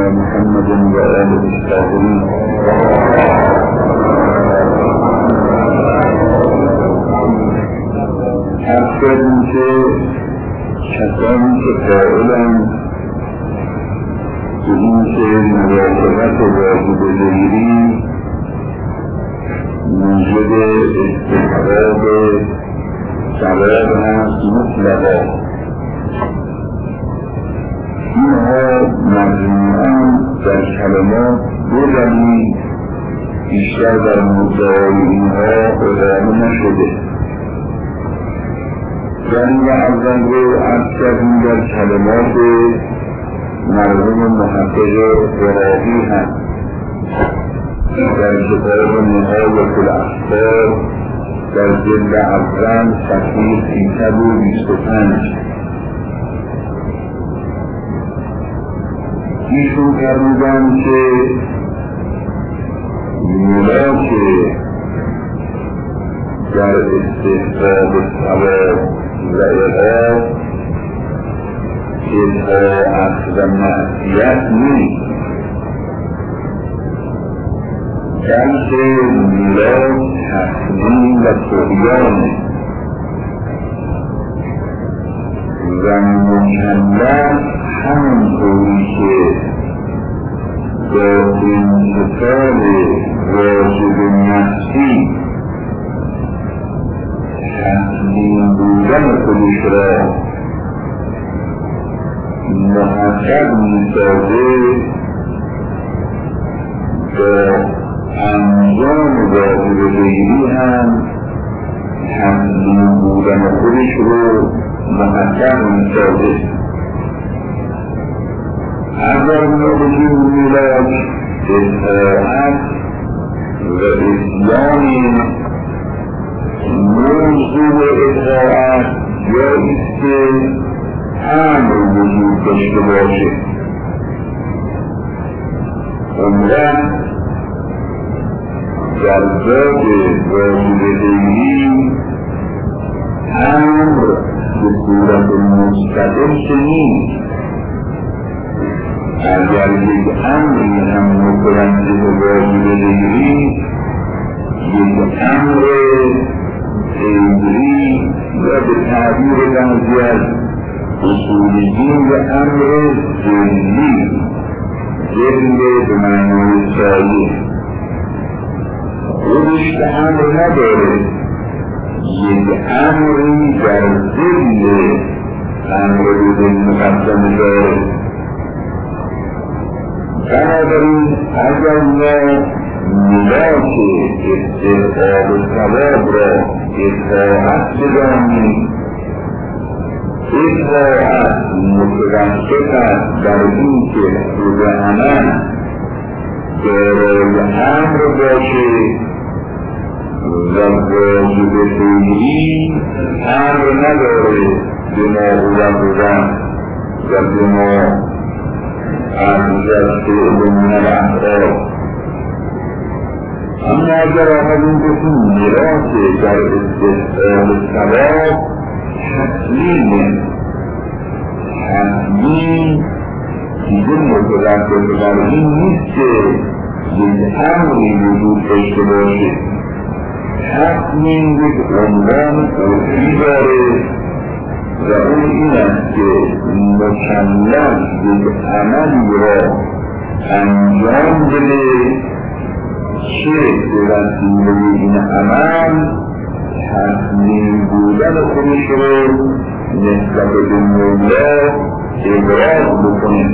سيدنا محمد وآله الطاهرين. حرف کردیم که کسانی که قائلند به این که مراقبت واجب غیری موجب استحقاق ثواب هست مطلقا، اینها مجموعاً در کلمات دو دلیل بیشتر در مدعای اینها اقامه نشده. دلیل اول رو عرض کردیم در کلمات مرحوم محقق عراقی هست در کتاب نهایت الاخبار در جلد اول صفحه 325 ایشون فرمودن که ملاک در استحقاق ثواب و عقاب اطاعت و معصیت نیست، بلکه ملاک تسلیم و طغیانه و مکلف همونطوری که با انتقال واجب نفسی تسلیم بودن خودش را محقق می‌سازه، با انجام واجب غیری هم تسلیم بودن خودش رو محقق می‌سازه. اگر موجود ملاک اطاعت و اسیان موضوع اطاعت یا ایسته امر وجود داشته باشه، عمرن در باب واجب غیری امر به صورت مستقل که نیست. اگر یک امری هم متوجه واجب غیری، یک امر غیری و به تعبیر بعضی از اصولیین و امر ذلی، ذل به معنای سایه، خودش به امر نداره، یک امری در ذل امر به ذل مقدم داره. بنابراین اگر ما ملاک استحقاق ثواب را اطاعت بدانیم، اطاعت متوسط است در این که خود عمل دارای امر باشه و واجب غیری امر نداره به ما بودن و به ما ارزش فعل من الافعال. اما اگر آمدیم بسیم ملاک در استحقاق ثواب تسلیم دیگه متوجه بر این نیست که یک امری وجود داشته باشه. تسلیم یک عنوان عرفی داره و اون این است که مکلف یک عملی را انجام بده که به وسیله این عمل تسلیم بودن خودش رو نسبت به مولا ابراز بکنه.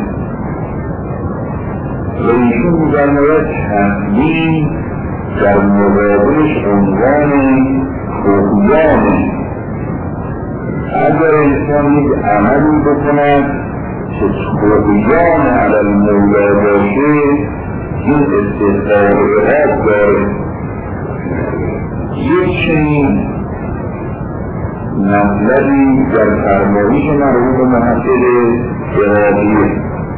و ایشون می‌فرماید تسلیم در مقابلش عنوان طغیانه. اگر انسان یک عملی بکند که طغیان علی المولا باشه، این استحقاق عقاب داره. یک چنین مطلبی در فرمایش مرحوم محقق عراقیه،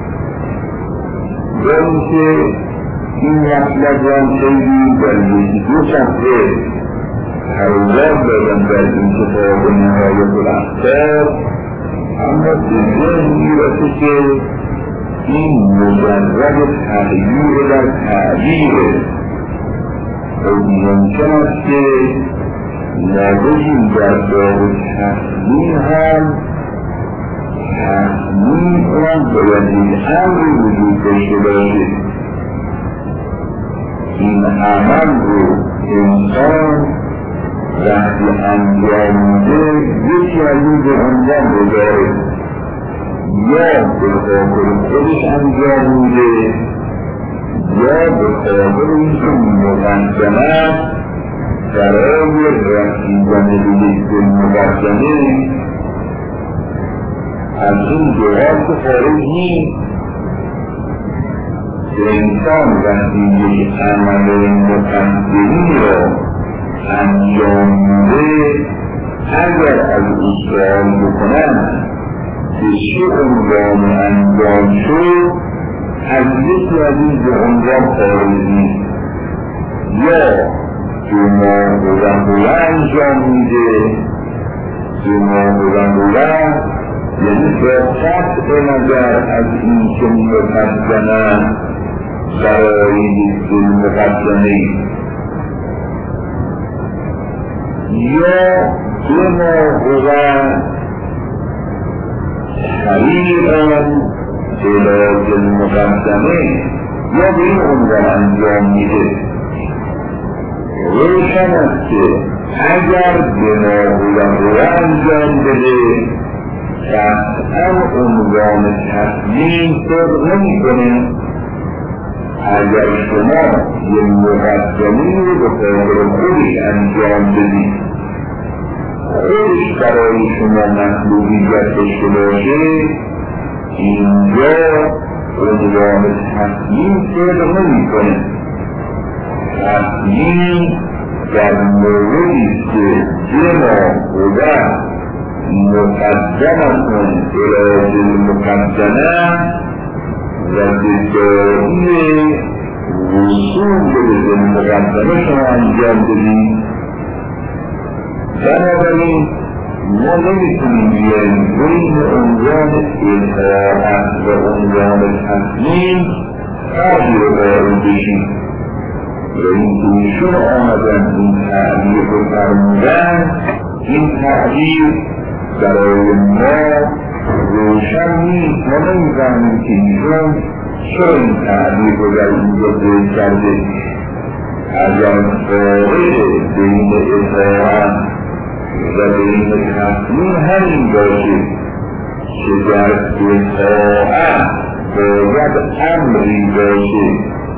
و اینکه این مطلب را خیلی در یکی دو صفحه توضیح دادم در این کتاب نهایت الاخبار، اما به ذهن میرسه که این مجرد تغییر در تعبیره. ممکن است که ما بگیم در باب تصمیم هم تصمیم اون باید این امری وجود داشته باشه. این عمل رو انسان وقتی انجام میده یکی از این به انجام رو داره، یا به خاطر خودش انجام میده یا به خاطر اینکه مقدمه برای رسیدن به یک مقدمه از این جواب خارج نیست. انسان وقتی یک عمل مقدمی را انجام میده اگر از او سؤال بکنند که چه عنوان انجام شد از یکی از این دو عنوان خارج نیست. یا جماع انجام میده، جماع یعنی با قطع نظر از این که مقدمه برای یک مقدمه، یا جماع طریقا علاج المقدمه یا به این عنوان انجام میده. روشن است که اگر جماع انجام بده قطعا عنوان تصمیم صدق نمی کنه. اگر شما یه مقدمی رو به خاطر خودش انجام بدید، خودش برای شما مطلوبیت داشته باشه، اینجا عنوان تصمیم صدق نمی کنه. تصمیم در موردی که جماع مقدمتون علاج المقدمه و بدایی وصول به مقدمه شما انجام بدید. بنابراین ما نمیتونیم بیاییم بین عنوان اطاعت و عنوان تصمیم فرقی رو قائل بشیم و این ایشون آمدن این تعبیر رو فرمودن. این تعبیر برای ما روشن نیست. ما نمی‌فهمیم که ایشون چرا این تعبیر رو در اینجا ذکر کرده. اگر فارق بین اطاعت و بین تصمیم همین باشه که در اطاعت باید امری باشه،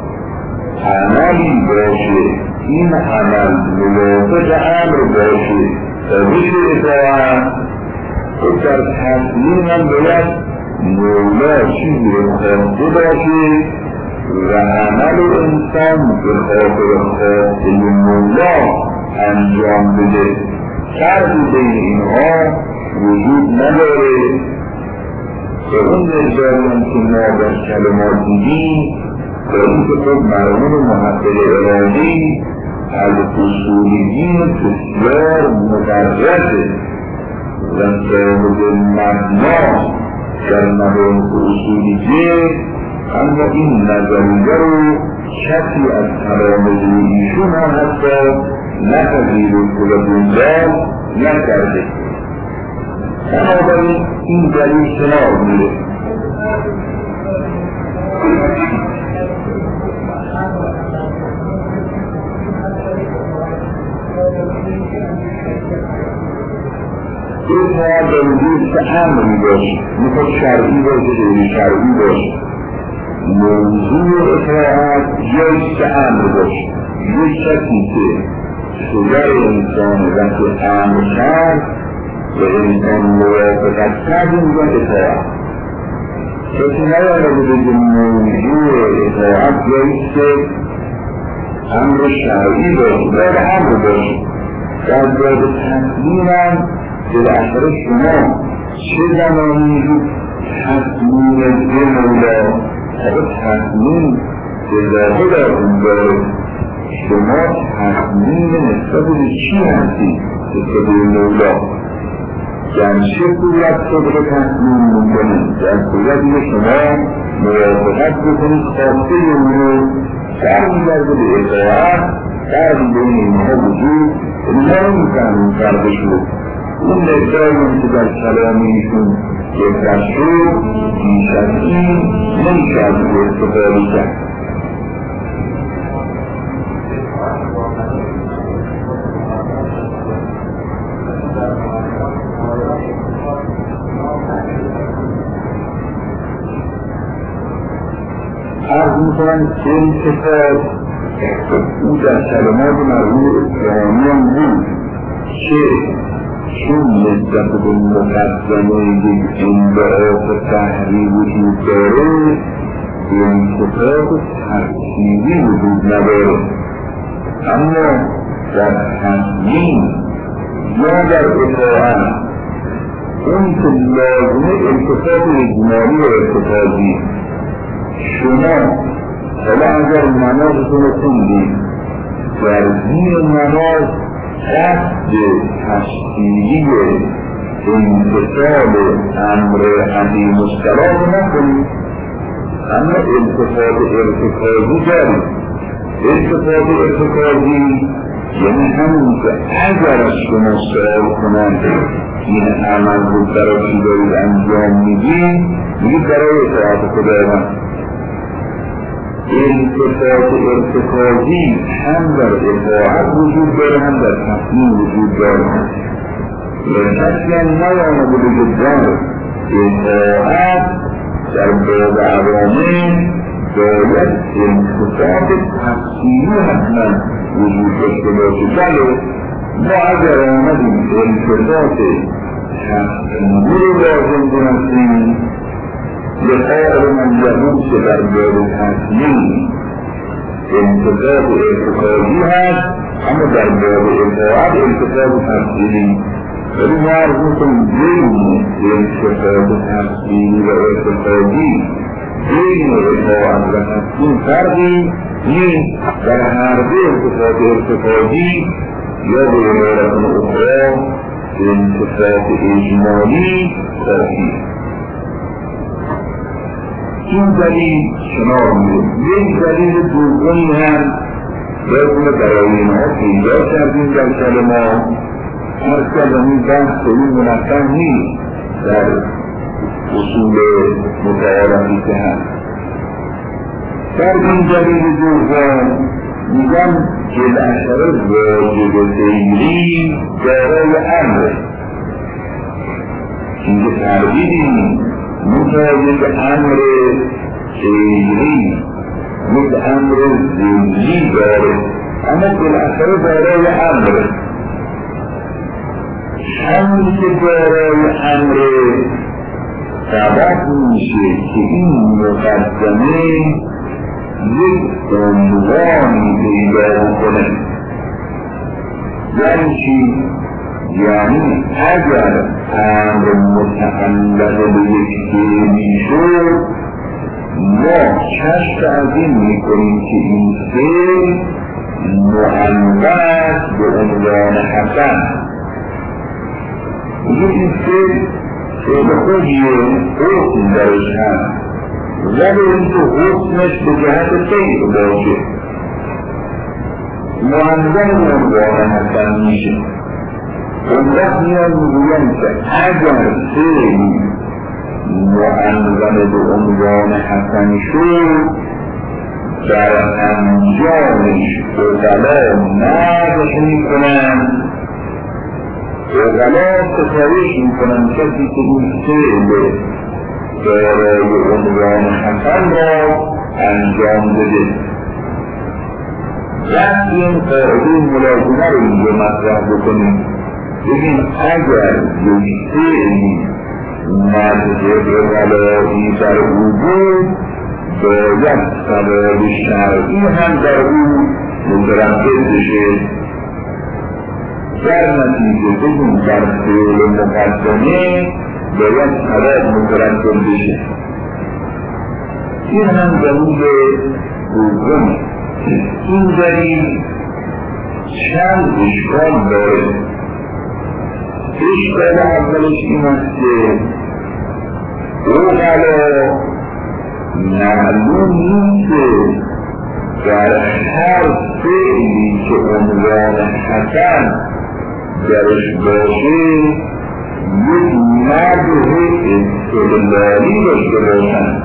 عملی باشه، این عمل موافق امر باشه تا بشه اطاعت. و در تصمیم هم باید مولا چیزی رو خواسته باشه و عمل انسان به خاطر خواسته مولا انجام بده. فرقی بین اینها وجود نداره. به اون مقداری که ما در کلمات دیدیم و این که خود مرمون محقق ارادی از اصولیین بسیار مقرده و صاحب مبنا در مباحث اصولیه، اما این نظریه رو کسی از تلامذه ایشون هم حتی نپذیرفت و دنبال نکرده. بنابراین این دلیل کنار میره. این ها در وجود که امری باشه، میخواد شرعی باشه غیر شرعی باشه. موضوع اطاعت جایست که امر باشه. یک کسی که شجر انسان وقتی امر کرد و انسان موافقت کرد اینجا اطاعت. کسی نیاره بگه موضوع اطاعت جایست که امر شرعی باشه باید امر باشه. در باب تصمیم هم بالاخره شما چه زمانی تصمیم به مولا تصمیم به ظاهر اون داره. شما تصمیم نسبت به چی هستی؟ نسبت به مولا در چه صورت صدق تصمیم میکنید؟ در صورتی که شما موافقت بکنید خواسته اون رو برمیگرده به اطاعت. فرقی بین اینها وجود نمی‌کنه. فرقش رو اون مقداری که در کلام ایشون بهتر شد بیش از این نمیشه از او استفاده کرد. عرض میکنم که این کتاب او در کلمات مرحوم اصفهانی هم بود که چون نسبت به مقدمه یک انبعاث تحری وجود داره این کتاب ترکیبی وجود نداره، اما در تصمیم یا در اطاعت اون که لازمه انتخاب اجمالی و ارتکازی شما حالا اگر نمازتون رو خوندید در دین نماز قصد تشکیلی امتثال امر عظیم الصلاة نکنید، اما انتخاب ارتکازی دارید. انتخاب ارتکازی یعنی همون که اگر از شما سؤال کنند این عمل رو برای چی دارید انجام میدید میگید برای اطاعت خداوند. انتخاب ارتکازی هم در اطاعت وجود داره هم در تصمیم وجود داره. کسی هم نیامده بگه در اطاعت در باب عوامل باید انتخاب تصمیمی حتما وجود داشته باشه. بله ما اگر آمدیم انتخاب تصمیمی رو لازم کنستیم لقاء من یهود که در باب تصمیم انتخاب ارتکازی هست، اما در باب اطاعت انتخاب تصمیمی. ولی ما عرض میکنیم بین انتخاب تصمیمی و ارتکازی بین اطاعت و تصمیم فرقی نیست. در هر دو انتخاب ارتکازی یا به عبارت اخرى انتخاب اجمالی کافی. این دلیل شما یک دلیل دومی هم باید برای اینها پیدا کردیم در کلمات. هر کلمی بحث این منظم نیست در اصول متعارفی که هست. در این دلیل دوم میگم که الاشاره واجب فعلی دارای امر. اینجا تردیدی نیست. یک امر فعلی یک امر ذهنی داره، اما بالاخره دارای امر. همین که دارای امر سبب میشه که این مقدمه یک عنوانی پیدا کنه. یعنی چی؟ یعنی اگر امر متعلق به یک فعلی شد ما کشف از این میکنیم که این فعل معنوس به عنوان حسن. این فعل خودیه حکم درش هست، ولی این که حکمش به جهت فعل باشه معنوس به عنوان حسن میشه. اون وقت میان میگویم که اگر فعلی معنون به عنوان حسن شد در انجامش اغلا مدح میکنن، اغلا ستایش میکنن کسی که این فعل دارای عنوان حسن را انجام بده. وقتی این قاعده ملازمه رو اینجا مطرح بکنیم بگیم اگر یک فعلی مدح اغلایی در او بود باید ثواب شرعی هم در او مترتب بشه. در نتیجه بگیم در فعل مقدمه باید ثواب مترتب بشه. این هم دلیل دوم. این دلیل چند اشکال داره. اشکال اولش این است که اغلا معلوم نیست که در هر فعلی که عنوان حسن درش باشه یک مدح استقلالی داشته باشن.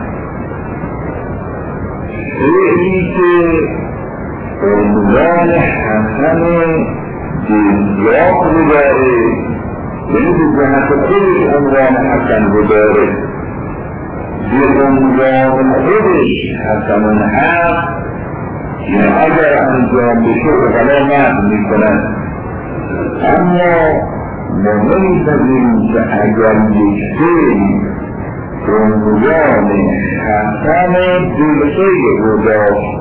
فعلی که عنوان حسن جزاق رو داره، یعنی به جهت خودش عنوان حسن رو داره، به عنوان خودش حسن هست، یعنی اگر انجام بشه اقلا مد میکنن. اما ما نمی‌پذیریم که اگر یک فعل عنوان حسن بالخیر رو داشت،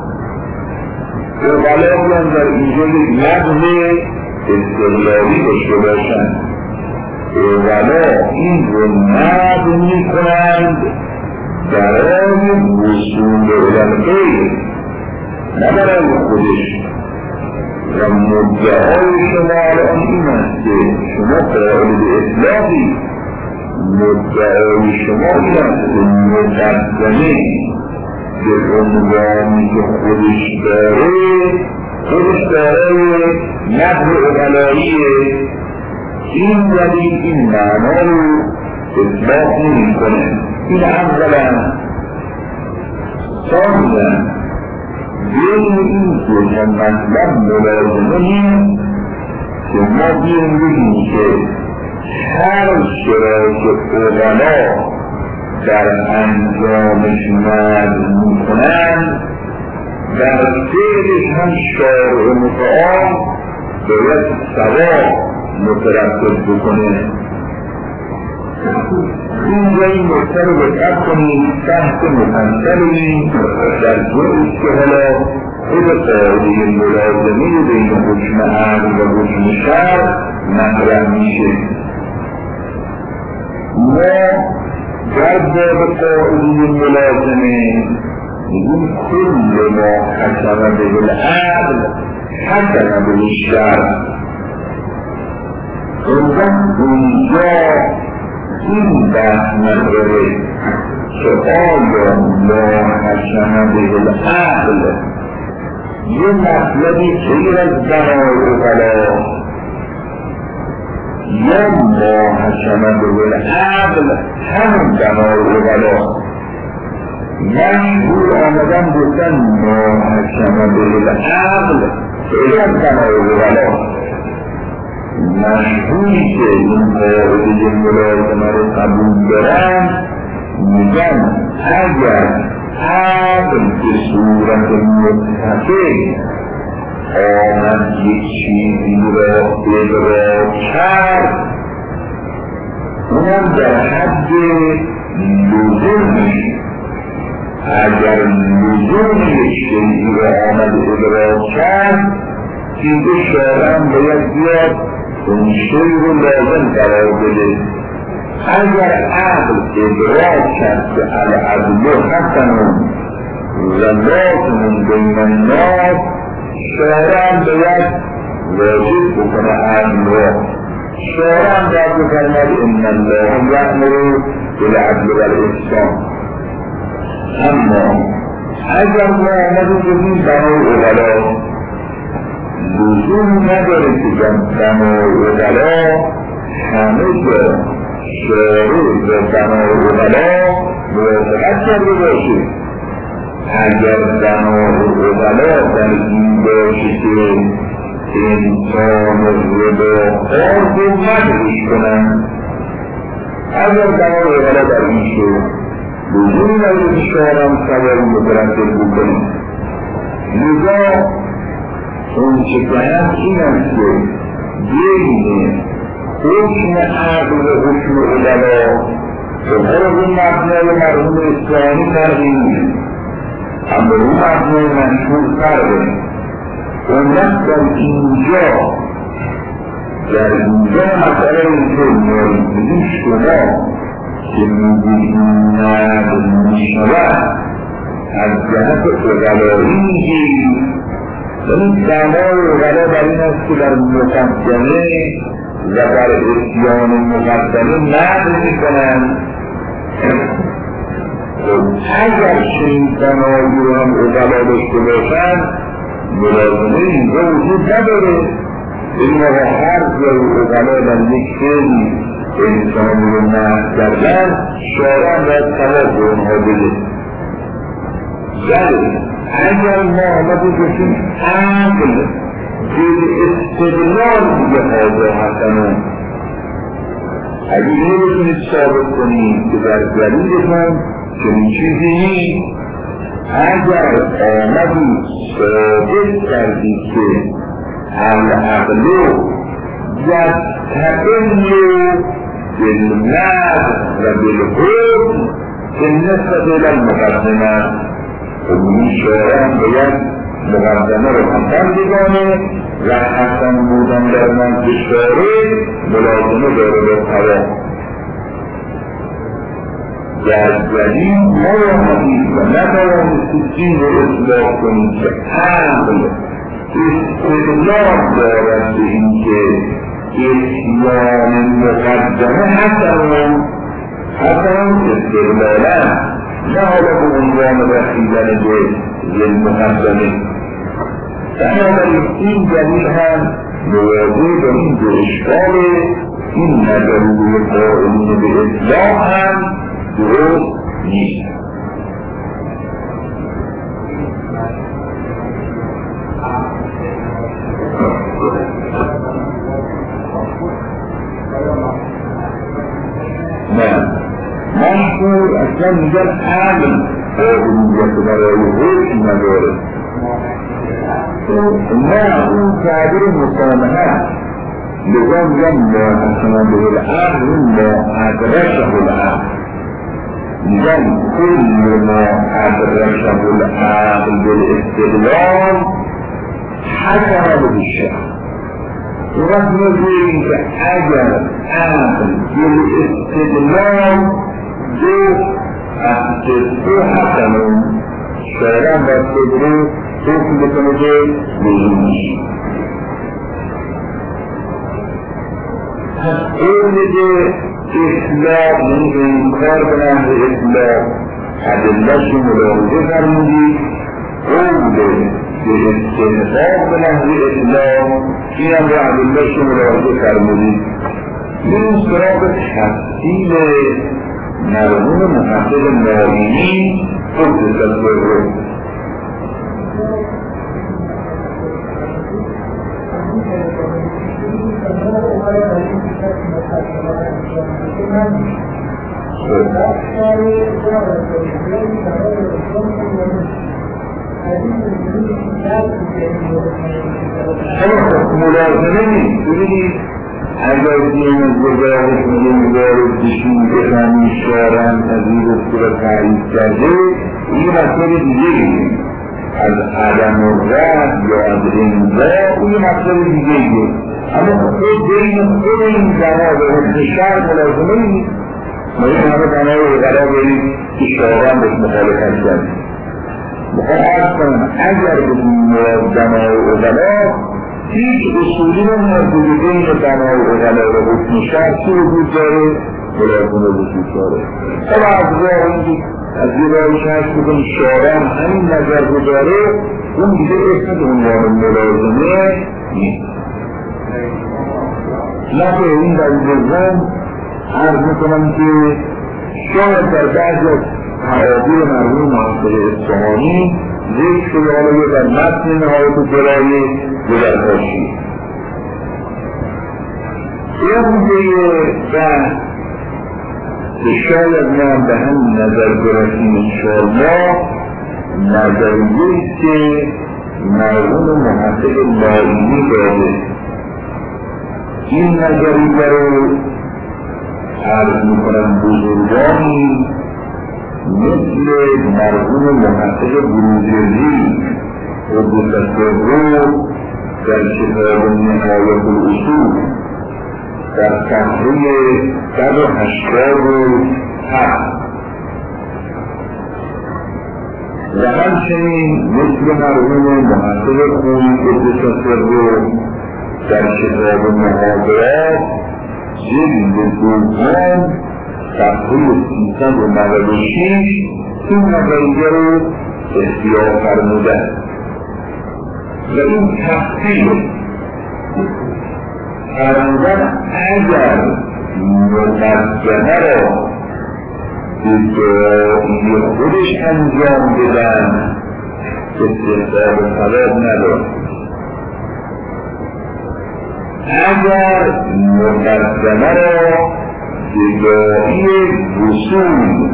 اقلا بیان در اینجا یک مدح استقلالی داشته باشند، اقلا این رو مدح میکنند برای وصول الالخیر نه برای خودش. و مدعای شما الان این است که شما قائل به اطلاقی، مدعای شما این است که مقدمه به عنوانی که خودش داره مدح اقلاییه، این ولی این معنا رو اطلاق نمی کنه. این اولا. ثانیا بین این که مطلب ملازمه نیست که ما بین بگیم که هر شرایط اقلا در انجامش مد میکنند، در فعلش هم شارع متعال باید ثواب مترتب بکنه. اینجا این نکته رو دقت کنید، بحث مفصلی در جایی که حالا خود قاعده ملازمه بین حکم عقل و حکم شرع مطرح میشه. ما در باب قاعده ملازمه میگیم کل ما حکم به العقل حکم به الشرع. اونجا این بحث مطرحه که آیا ما حکم به العقل یه مطلبی غیر از بنای اقلا یا ما حکم به العقل همون بنای اقلا. مشهور آمدن گفتن ما حکم به العقل غیر از بنای اقلا. مشهوری که این قاعده ملازمه رو قبول دارن میگن اگر عقل به صورت متفق آمد یک چیزی را ادراک کرد، اونم در حد لزومش، اگر لزوم یک چیزی را آمد ادراک کرد دیگه شارع باید بیاد اون شیء رو لازم قرار بده. اگر عقل ادراک کرد که العدل حسن و لازم بین الناس، شارع باید واجب بکنه عقل را. شارع باید بفرماد ان الله یأمر بالعدل والاحسان. اما اگر ما آمدیم بگیم بنای اقلا، لزوم نداره که بنای اقلا همه جا شارع و بنای اقلا موافقت کرده باشه. اگر بنای اقلا در این باشه که انسان رباخار رو مدهش کنن، اگر بنای اقلا در این شد لزوم نداره که شارع سواری مترتب بکنه. لذا اون چه که هست این است که بین حکم عقل و حکم اقلا بخور از اون مبنای مرحوم اسلامی فرقی نیست، اما اون مبنای مشهور فرقه. اون وقت در اینجا مسئله اینطور میگیم شما که میگید این نقل میشود از جهت اقلایی میگید، ولی بنای اقلا بر این است که در مقدمه و در اتیان مقدمه نقل میکنند. اگر چنین بنایی رو هم اقلا داشته باشن ملازمه اینجا وجود نداره. این آقا هر جای اقلا در یک فعلی انسانی رو محض کردن شاعران باید ثواب به اونها بده. ولی اگر ما آمده باشیم عقل به استدلال دیگه حاضر هستن، اگه اینو بتونید ثابت کنید که در دلیلتون چنین چیزی نیست، اگر آمدید ثابت کردید که العقل یستقل بالنقل و بالحکم بالنسبة الى المقدمه، این شاعران باید مقدمه رو حسن بگانه و حسن بودن در نزد شاعر ملازمه داره به طبع در دلیل ما حدید و نتوانستید این رو اصلاح کنید که عقل استدلال دارد به این که اسلام مقدمه حسن استدلالا نه حالا به عنوان رسیدن به المقدمه. بنابراین این دلیل هم مواجه با این دو اشکال این نظریه قائلین به اصلاح هم درست نیست. مشهور اصلا میگن عقل قابلیت برای حکم نداره. نه اون تعبیر مسامحه لذا میگن ما به العقل ما ادرشه العقل، میگن کل ما ادرشه العقل بالاستدلال حکم بالشرع. وقت میگوییم که اگر عقل بالاستدلال دو حکمون شاعران باید صدره حکم بکنه که لزوم نیست. این که اصلاح این کار به نحو اصلاح ادله‌اش رو ملاحظه فرمودید، قول به استنباط به نحو اصلاح این هم به ادله‌اش رو ملاحظه فرمودید. این سراغ تفصیل مرحوم محقق ناینی قدس السره. ملازمه نیست. ببینید اگر این گزارش میگه بشین بفهمی شاعران پذیرفته و تعریف کرده، این مطلب دیگه از عدم الرد یا از انزا این مطلب دیگه. اما خود بین خود این زنها به حکم شرع ملازمه نیست. ما این همه زنها رو غلا برید که شاعران بهش مخالفت کرد. میخوام عرض کنم اگر به این زنها و غلا هیچ اصولی نمیدونی بین زنها و غلا و حکم شرع چی وجود داره؟ ملازمه وجود داره. اما از راه از یه راهش هست بکنی شاعران همین نظر رو داره، اون دیگه اسم عنوان ملازمه نیست. لکه این در دوم عرض میکنم که شاید در بعض از حوادث مرحوم محقق اصفهانی ذکر شده، حالا یا در متن نهایت جلایه یا در حاشیه. این دیگه بحث که شاید ما به همین نظر برسیم انشاءالله نظریه‌ایست که مرحوم محقق ناینی داده. این نظریه رو عرض میکنم بزرگانی مثل مرحوم محقق بروجردی قدس السره در کتاب نهایت الاصول در صفحه 187 و همچنین مثل مرحوم محقق خویی قدس السره در کتاب محاضرات جلد دوم صفحه 396 این نظریه رو اختیار فرمودن و این تفصیل فرمودن اگر مقدمه را به دعایی خودش انجام بدن استحقاق ثواب ندارد. اگر مقدمه را به دعایی وصول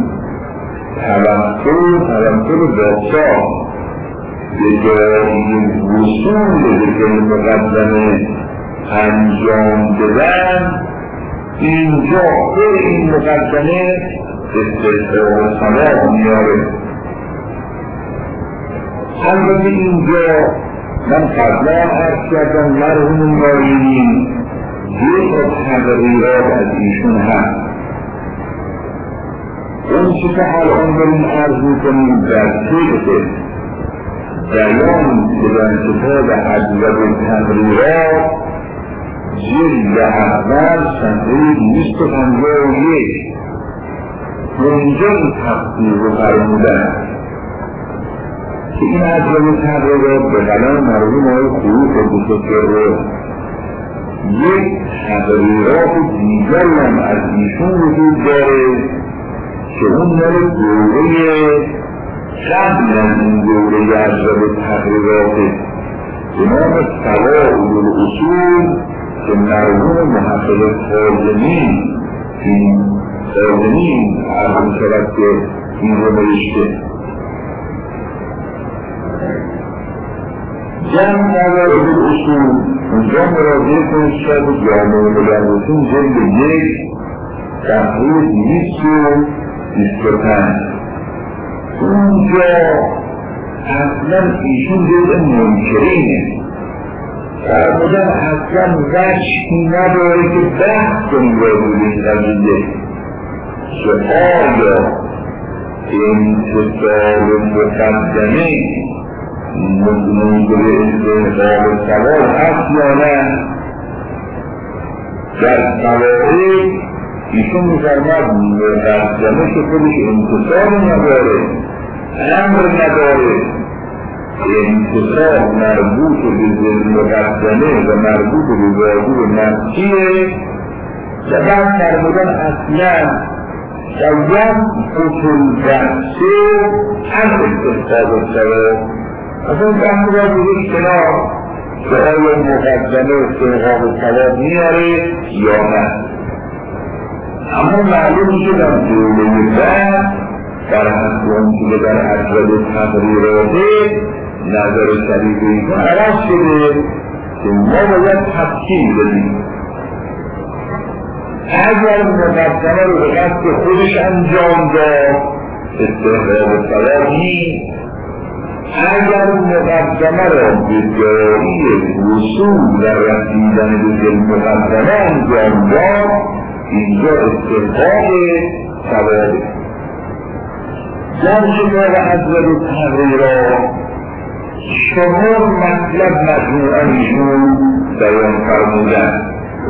توسل باشا به دعایی وصول به مقدمه انجام بدن، اینجا خود این مقدمه استحقاق ثواب میاره. البته اینجا من قبلا عرض کردم مرحوم نایمی دو تغییرات از ایشون هست. اون چه که الان داریم عرض میکنیم در طبق بیان در کتاب اجزا تغییرات جلد اول صفحه 251 اونجا این تفسیر رو فرمودن که این اجزا تغییرات به قلم مرحوم آقای خروس رو یک تغییرات دیگر هم از ایشون وجود داره که اون مال دوره قبل از این دوره اجزا تغییرات به نام سوائل الاصول که مرحوم محقق خازنی عرض شود که این رو نوشته. جمع سوائل الاصول اونجا مراجعه کنید شاید جامعه مدرسین جلد 1 صفحه 225 اونجا اصلا ایشون جلد منکرینه فرمودن اصلا وجهی نداره که بحث کنیم راجع به این قضیه که آیا امتصال مقدمه موجب استحقاق ثواب هست یا نه. در قواعد ایشون می‌فرماد مقدمه که خودش امتصال نداره، امر نداره، امتصال مربوط به مقدمه و مربوط به واجب نفسیه و بعد فرمودن اصلا باید اصول بحثه از استحقاق ثواب اصلا بحث را بودش کنار که آیا مقدمه استحقاق ثواب میاره یا نه. اما معلوم میشه در دوره بعد در حسن که در اجزا تغییراته نظر شریف ایشون عوض شده که ما باید تفصیل بدیم. اگر مقدمه رو به قصد خودش انجام داد استحقاق ثواب نیست. اگر مقدمه را به دعایی وصول در رسیدن به مقدمه انجام داد اینجا استحقاق ثوابه. در کتاب اجزا تغییرات شما مطلب مجموعا ایشون بیان فرمودن.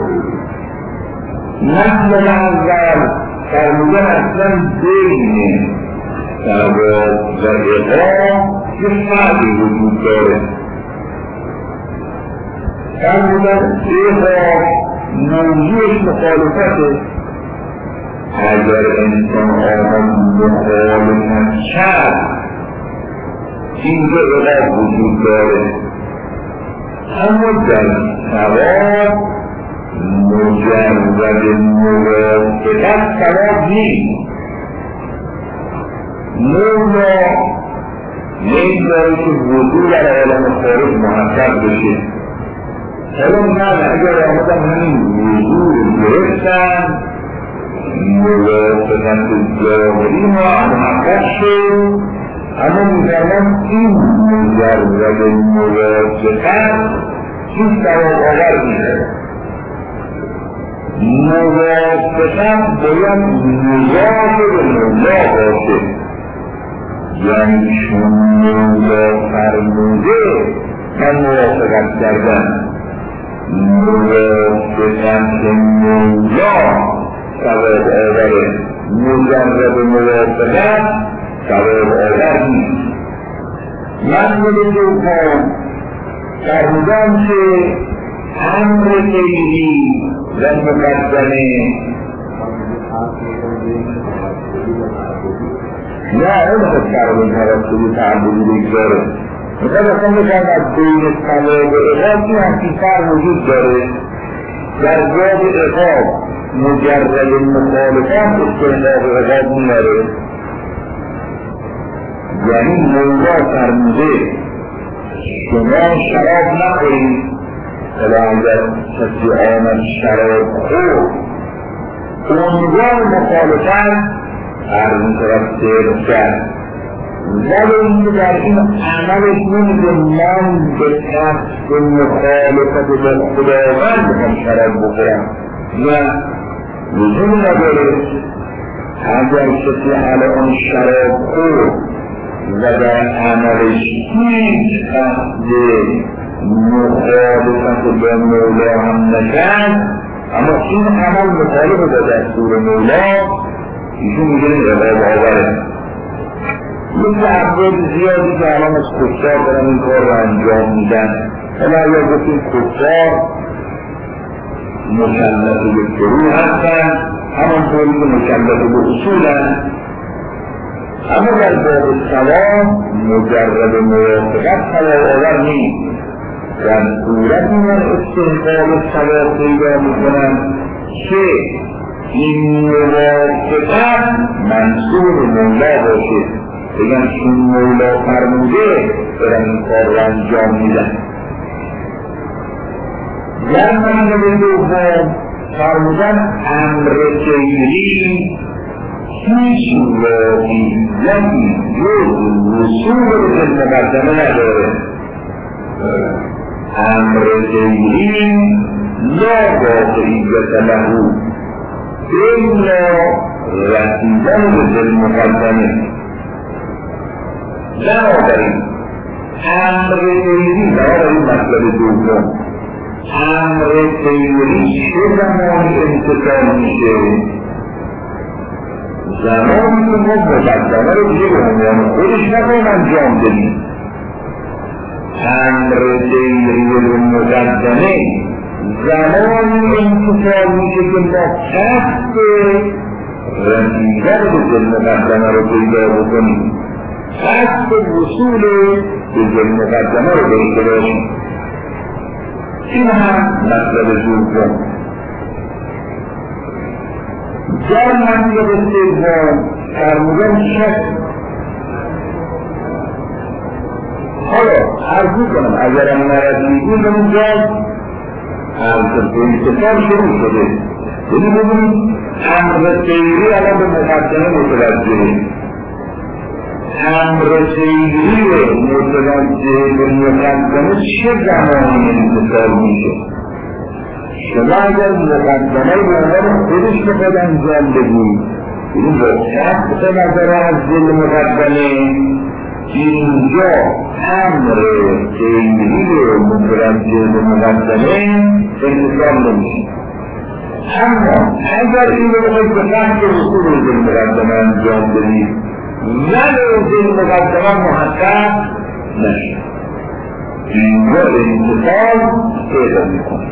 مطلب اول فرمودن اصلا بین ثواب و عقاب یه فرقی وجود داره. فرمودن عقاب موضوعش مخالفته. اگر انسان آمد مخالفت کرد اینجا عقاب وجود داره. اما در ثواب مجرد موافقت ثواب نیست. مولا نمی‌داره که وضوع در عالم خارج محقق بشه. حالا من اگر آمدم همین وضوع گرفتم موافقت ظاهری محقق شد، اما می‌دانم این مجرد موافقت این ثواب آور میشه. موافقت باید مضاف به مولا باشه، یعنی چون مولا فرموده من موافقت کردم. موافقت مولا ثواب آوره، مجرد موافقت ثواب مطلب دوم فرمودن که امر غیبی و مقدمه نه اون خود فرمون توسلی تعبدی بگذاره میخواد اصلا بگم از بین سواب اقاب این حقیقت وجود داره در باب اقاب مجرد مخالفت استحقاق اقاب میاره یعنی مولا فرموده شما شراب نخورید ولی اگر کسی آمد شراب خورد عنوان مخالفت هر طرف سیر کرد ولی اینکه در این عملش نمیده من به قصد مخالفت به خداوند بخوام شراب بخورم نه لزوم نداره اگر کسی الان شراب خورد و در عملش هیچ قصد مخالفت به مولا هم نکرد اما این عمل مخالف با دستور مولا ایشون میگه اقاب آوره مثل افراد زیادی که الان از کفار دارن این کار رو انجام میدن حالا اگر گفتیم کفار مکلف به فروع هستن همانطوری که مکلف به اصولن اما در باب ثواب مجرد موافقت ثواب آور نیست در صورتی من استحقاق ثواب پیدا میکنم که این موافقت منصور مولا باشه بگم چون مولا فرموده برم این کار رو انجام میدن در معنی دوم فرمودن امر غیری هیچ واقعیتی جز رسول به مقدمه نداره امر غیری لا واقعیت له الا رسیدن به مقدمه بنابراین امر غیری بنابراین مطلب دوم امر غیری چه زمانی امتثال میشه زمانی که ما مقدمه رو دیگه به عنوان خودش نکنیم انجام بدیم امر غیری به مقدمه زمانی امتثال میشه که ما قصد رسیدن به مقدمه رو پیدا بکنیم قصد وصول به مقدمه رو داشته باشیم این هم مطلب دوم در مطلب سوم فرمودن شک حالا عرضی کنم اگرم نرسیدیم به اونجا انتظار شروع شده یعنی ببینید امر غیری الان به مقدمه متوجهه امر غیری متوجه به مقدمه چه زمانی انتظار میشه شما اگر مقدمه به عنوان خودش بخواد انجام بدید این با شخص نظر از دل مقدمه اینجا امر غیری متوجه به مقدمه انتظار نمیشه اما اگر این رو بخواید به تحت رسول دل مقدمه انجام بدید ولی دل مقدمه محقق نشه اینجا انتظار پیدا میکنه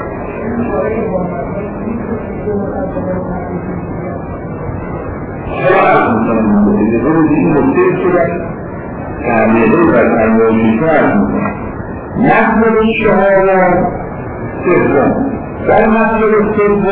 شاید میکنم میکنم این مطلب شده تعمیده و تنواشی شاید میکنم مطلب شهارم سوم در مطلب سوم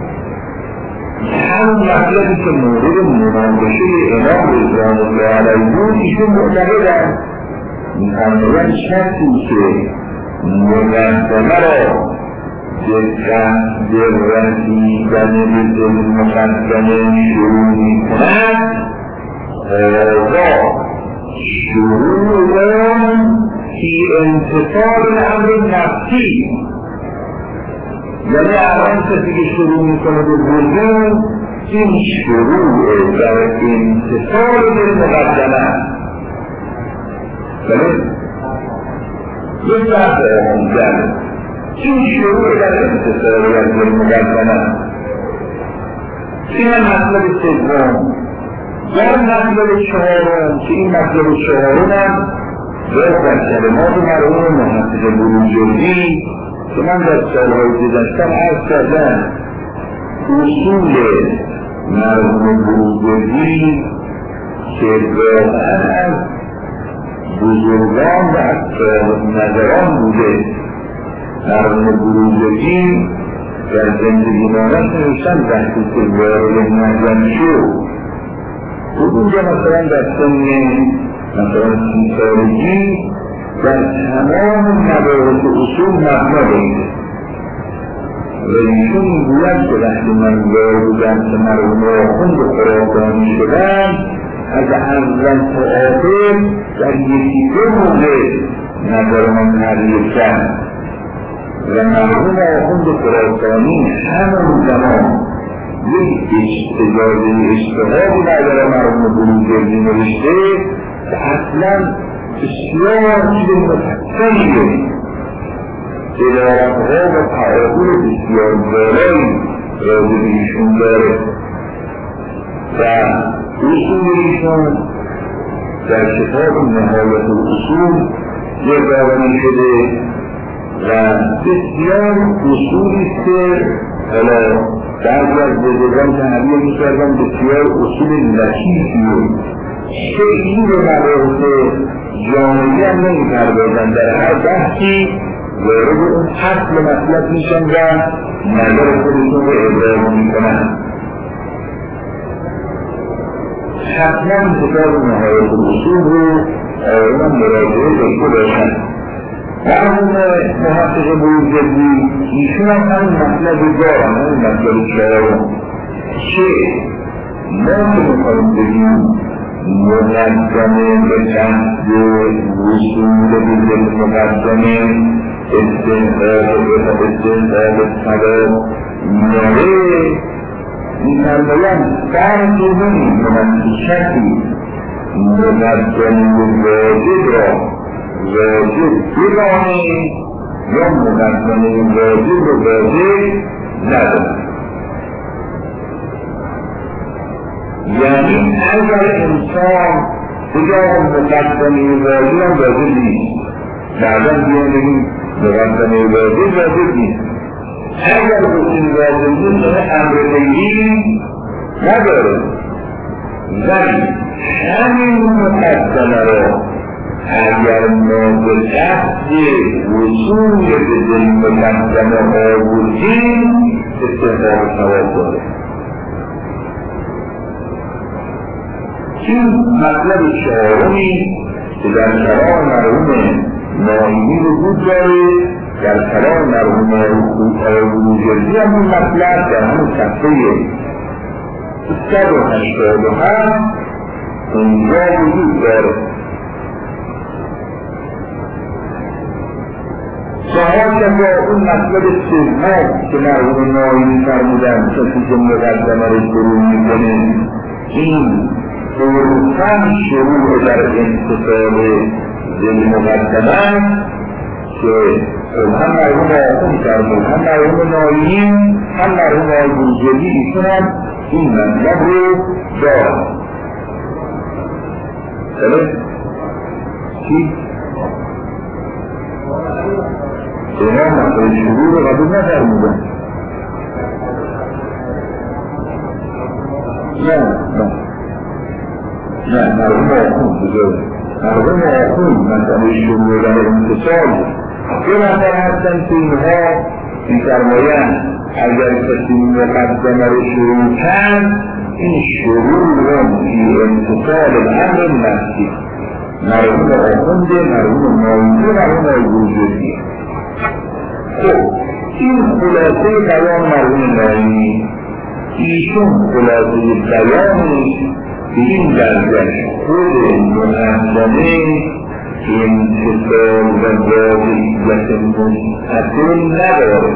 همون مطلبی که مورد مناقشه امام رضوان الله علیه بود ایشون معتقدن میفرمایند شخصی که مقدمه را به رسیدن به مقدمه شروع میکند هذا شروع فی امتثال الامر نفسی یعنی الان کسی که شروع میکنه به وجود این شروع در امتثال به مقدمه یک بحث احمدن این شروع در امتثال به مقدمه این مطلب سوم در مطلب چهارم که این مطلب چهارم هم باید در کلمات مرحوم محقق بروجردی که من در سالهای گذشتم عرض کردم اصول مرحوم بروجردی که واقعا از بزرگان و از نظران بوده. مرحوم بروجردی در زندگی مانت نوشتن وقتی که وارد نظم شد اونجا مثلا در سن مثلا 30 سالگی در تمام مباحث اصول مبنا داشته و ایشون میگوید که وقتی من وارد بودم که مرحوم آخوند خراسانی شدم از اول تا آخر در یکی دو مورد نظر من تغییر کرد و مرحوم آخوند خراسانی همون زمان یک اجازه اشتهادی نداره مرحوم بروجردی نوشته که اصلا بسیار چیز مفصلیه عبارتها و تعاقل بسیار بالایی راجع به ایشون داره و اصول ایشون در کتاب نهایت الاصول یادآوری شده و بسیار اصولی که حالا بعضی از بزرگان تعبیر می‌کردن بسیار اصول لطیفی خیلی به مباحث جامعی هم نمی‌پردازن، در هر بحثی وارد اون اصل مطلب میشن و نظر خودشون رو ابراز میکنن. حتما کتاب نهایت الاصول رو آقایان مراجعه داشته باشن. مرحوم محقق بروجردی ایشون هم همین مطلب دارن، همین مطلب چهارم که ما که میخوایم بگیم مقدمه به قصد وصول به مقدمه استنقاط ثواب نره می‌فرمایند فرقی نمی‌کند که کسی مقدمه واجب را واجب بداند یا مقدمه واجب را واجب نداند. یعنی اگر انسان بگه مقدمه واجب هم واجب نیست، بعدا بیان بگیم مقدمه واجب نیست، اگر بسید واجب نیست امر غیری نداره، ولی همین مقدمه را اگر ما به قصد وصول به این مقدمه آوردیم استحقاق ثواب داره. این مطلب چهارمی که در کلام مرحوم ناینی وجود داره، در کلام مرحوم بروجردی هم این مطلب در همون صفحه 187 اونجا وجود داره. سهار که با اون مطلب سوم که مرحوم ناینی فرمودن کسی که مقدمه رو شروع میکنه این فرصن شروع در انتصال دل مقدمه که هم مرحوم آخوند فرمود، هم مرحوم ناینی، هم مرحوم بروجردی ایشون هم این مطلب رو دارد. سلام چی؟ اینا مطلب شروع رو قبول نفرمودن. نه مرحوم آخوند بزرگ مرحوم آخوند مسئله شروع در انتصال دو نفر هستن که اینها می‌فرمایند اگر کسی مقدمه رو شروع کرد این شروع رو فی انتصال الامر نفسی مرحوم آخوند، مرحوم ناینی، مرحوم بروجردی. خب این خلاصه بیان مرحوم ناینی، ایشون خلاصه بیانی به این درجه خود مقدمه انتصال و واقعیت مستقل نداره.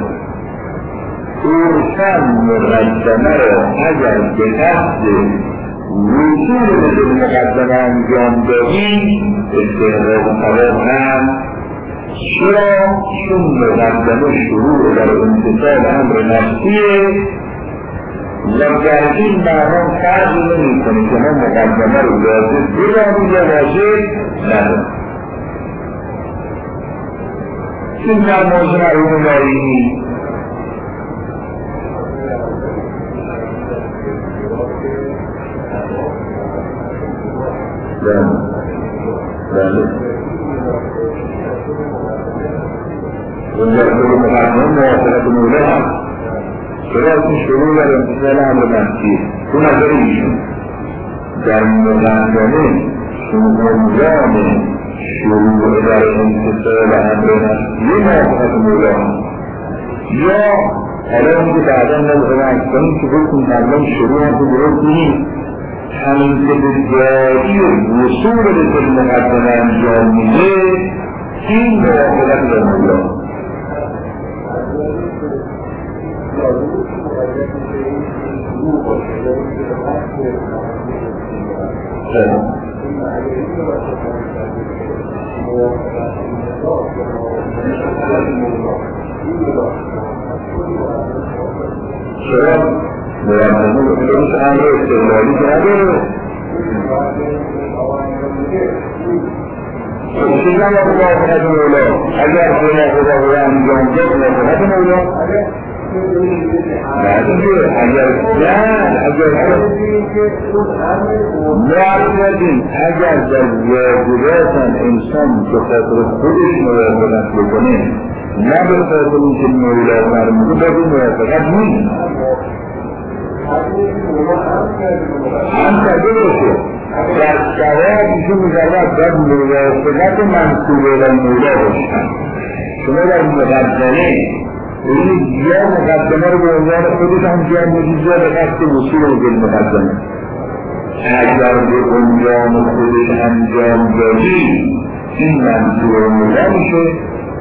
عرفاً مقدمه را اگر به قصد وصول به مقدمه انجام دادیم استحقاق ثواب هم. چرا؟ چون مقدمه شروع در انتصال امر نفسیه و در این معنا فرقی نمی‌کنه که ما مقدمه رو واجب بدانیم یا واجب نداریم. این در موضوع مرحوم نایینی بله اونجا که مقدمه موافقت مولا هست چرا این شروع در امتصال امر منفی تو نظر ایشون در مقدمه عنوان شروع در امتصال امر منفی موافقت مولا هست یا حالا اون که بعدا نبقه کنیم که بکنیم قبلا شروع هم تو درست نیست همین که به جایی وصول به کل مقدمه انجام میده این موافقت در مولا چرا؟ مرحبا بکنیش امر استقلالی که نداره چیزا موافقت مولا اگر موافقت انجام داد موافقت مولا اگر در واجبات انسان به خاطر خودش موافقت بکنه نه به خاطر اینکه مولا فرموده باید موافقت نیست هم کرده باشه در شرایط ایشون می‌گردد باید موافقت منصوبه و مولا باشن شما در مقدمه این یا مقدمه رو به عنوان خودش انجام بدید یا به قصد وصول به مقدمه اگر به عنوان خودش انجام دادی این منصوب مولا میشه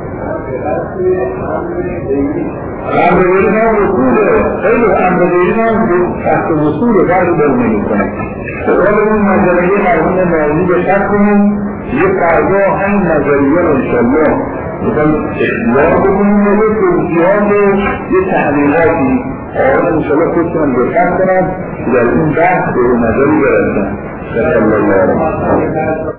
امر دیگه هم وصوله خیلی امر دیگه هم قصد وصوله بعد در نمی‌کنه حالا این نظریه مرحوم نایینی به شک کنیم یه فردا همین نظریه رو انشالله مثلا اختیار بکنیم و یه توضیحات یه تحلیلاتی آقای انشالله خودشون دقت کنند که در این بحث به نظری برسن.